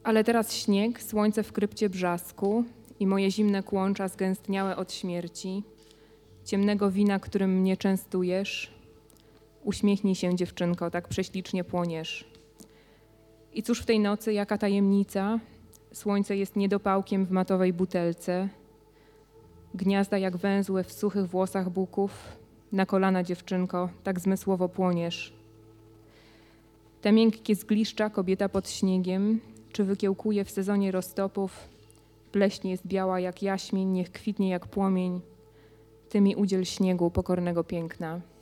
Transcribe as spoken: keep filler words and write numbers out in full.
Ale teraz śnieg, słońce w krypcie brzasku i moje zimne kłącza zgęstniałe od śmierci, ciemnego wina, którym mnie częstujesz. Uśmiechnij się, dziewczynko, tak prześlicznie płoniesz. I cóż w tej nocy, jaka tajemnica? Słońce jest niedopałkiem w matowej butelce. Gniazda jak węzły w suchych włosach buków. Na kolana, dziewczynko, tak zmysłowo płoniesz. Te miękkie zgliszcza, kobieta pod śniegiem, czy wykiełkuje w sezonie roztopów. Pleśń jest biała jak jaśmień, niech kwitnie jak płomień. Ty mi udziel śniegu, pokornego piękna.